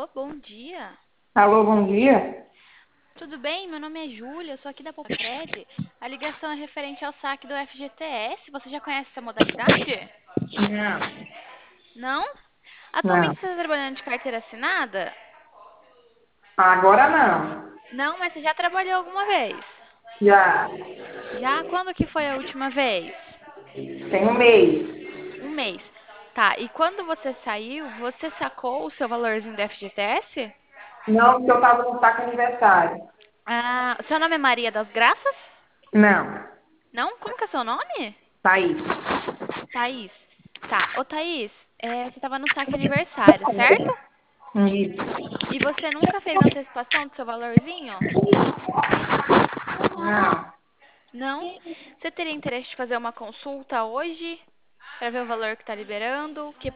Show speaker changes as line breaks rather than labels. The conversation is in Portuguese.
Alô, bom dia.
Alô, bom dia?
Tudo bem? Meu nome é Júlia, eu sou aqui da Poupa-Cred. A ligação é referente ao saque do FGTS. Você já conhece essa modalidade?
Não,
Não? Atualmente
não.
você está trabalhando de carteira assinada?
Agora não.
Não, mas você já trabalhou alguma vez?
Já
Já? Quando que foi a última vez?
tem um mês.
Um mês. Tá, e quando você saiu, você sacou o seu valorzinho do FGTS?
Não, porque eu estava no saco aniversário.
Ah, seu nome é Maria das Graças?
Não,
Não? Como que é seu nome?
Thaís.
Thaís. Tá, ô Thaís, você tava no saque aniversário, certo?
Isso.
E você nunca fez antecipação do seu valorzinho?
Não.
Não? Você teria interesse de fazer uma consulta hoje para ver o valor que está liberando? Que